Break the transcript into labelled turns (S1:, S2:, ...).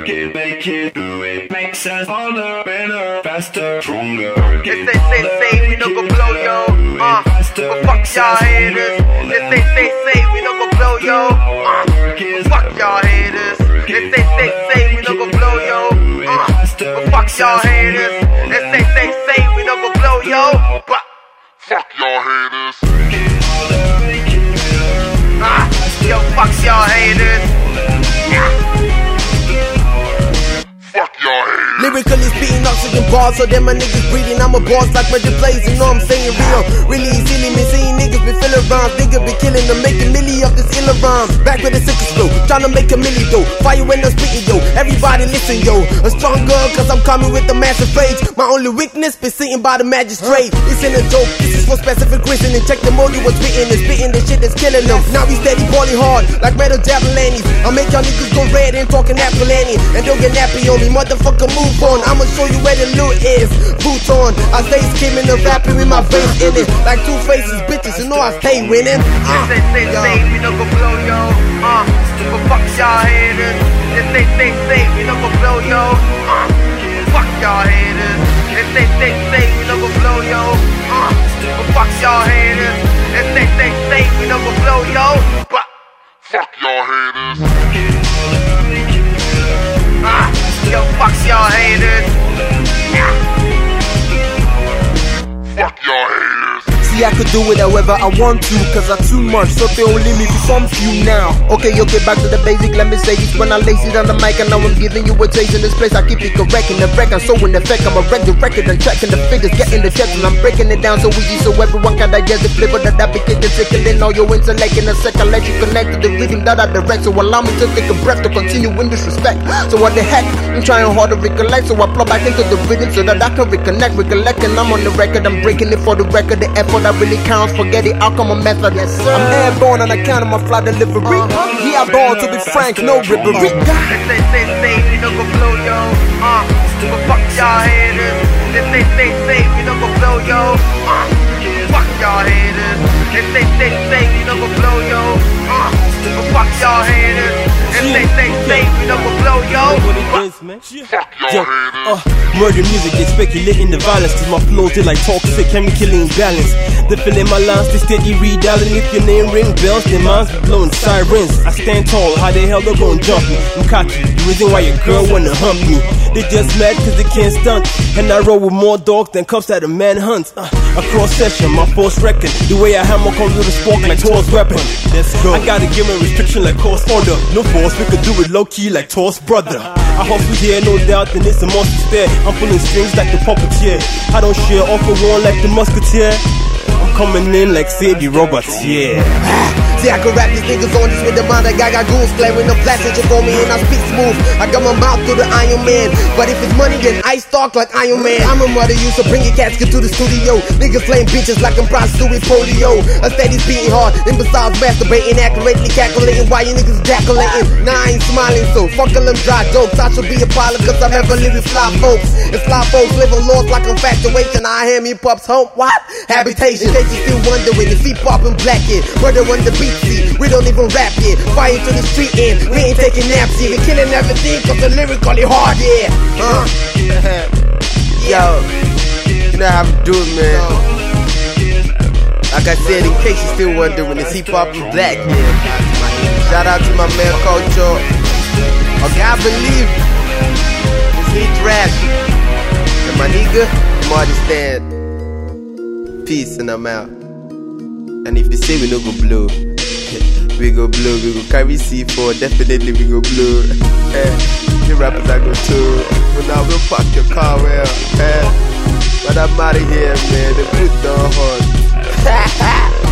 S1: work it, make it, do it, makes us harder, better, faster, stronger.
S2: They say, we no go blow yo, but fuck y'all haters. They say, we no go blow yo, fuck y'all haters. They say, we no go blow yo, but fuck y'all haters. They say, we no go blow yo, but fuck y'all haters. Yo, fuck y'all haters. Fuck y'all haters.
S3: Lyrically spitting oxygen bars, so them my niggas breathing. I'm a boss like Reggie Blaze, you know I'm saying real. Really silly, me seeing niggas be filling rhymes. Niggas be killing them, making milli of this illa rhymes. Back with the sickest flow, tryna make a milli though. Fire when I'm spitting yo, everybody listen yo. A strong girl, cause I'm coming with a massive rage. My only weakness be sitting by the magistrate. This ain't a joke, this is for specific reason. And check the mode what's written and spitting the shit that's killing them. Now we steady balling hard, like metal javelins. I make y'all niggas go red and talking Apolani. And don't get nappy on me, motherfucker move on. I'ma show you where the loot is. Boots on, I stay skimming and rapping with my face in it. Like two faces, bitches, you know I stay winning.
S2: Say, we no go blow yo, but fuck y'all haters. Say, we no go blow yo, fuck y'all haters. Say, we no go blow yo, but fuck y'all haters. Say, we no go blow yo, but fuck y'all haters. Yo, fuck y'all haters. Fuck y'all haters.
S3: See, I could do it however I want to, cause I'm too much, so they only me become few now. Okay, back to the basic, let me say this. When I lace it on the mic and now I'm giving you a taste in this place, I keep it correct in the wreck, I'm so in effect, I'm a wreck the record and tracking the figures, getting the checks, and I'm breaking it down so easy so everyone can digest the flavor that I be kicking, tickling all your intellect. In a second, let you connect to the rhythm that I direct, so allow me to take a breath to continue in this respect. So what the heck, I'm trying hard to recollect, so I plug back into the rhythm so that I can recollect, and I'm on the record, I'm breaking it for the record, the effort that really counts, forget it, outcome a method. Yes, sir. I'm airborne on account of my fly delivery. Yeah, I'm born to be frank, no ribbery.
S2: Say, we no go blow yo, but fuck y'all haters. Say, we no go blow yo, fuck y'all haters. Say, we no go blow yo, but fuck y'all haters. Say, we no go blow yo, fuck y'all haters.
S4: Murder music, they speculating the violence, cause my flows, they like toxic, chemically imbalance. They filling my lines, they steady redialing. If your name ring bells, their minds be blowing sirens. I stand tall, how the hell they gon' jump me? I'm cocky, the reason why your girl wanna hump me. They just mad cause they can't stunt. And I roll with more dogs than cops at a manhunt. Across session, my force reckon. The way I hammer comes with a spark like Thor's weapon. Let's go. I gotta give a restriction like course order. No force, we could do it low key like Thor's brother. I hustle here, no doubt, and it's a monster stare. I'm pulling strings like the puppeteer. I don't share off a one like the musketeer. I'm coming in like Sadie Roberts, yeah.
S3: See, I can rap these niggas on this with the mind. I got goons playing the plastic for me and I speak smooth. I got my mouth to the Iron Man. But if it's money, then I stalk like Iron Man. I'm a mother, used to bring your casket to the studio. Niggas playing bitches like I'm prostitute polio. A steady beating hard, imbeciles masturbating, accurately calculating why you niggas jaculating. Nah, I ain't smiling, so fuck all them dry jokes. I should be a pilot cause I never live with fly folks. And fly folks live on lost like infatuation. I hear me pups home, what? Habitation. In case you still wondering if he poppin' black yet. Murder on the beat, see, we don't even rap yet. Fire to the street end, we ain't taking naps yet. We killing everything cause the lyrically hard, yeah. Yo, you know how we do it, man. Like I said, in case you still wondering, is he poppin' black yet? Shout out to my man Culture. Okay, I believe it's he trash. And my nigga, Marty Stand. Peace and I'm out. And if they say we no go blow, we go blow, we go carry C4, definitely we go blow. The rappers I go to, but now we'll park your car well. But I'm out of here, man, the boot don't hurt.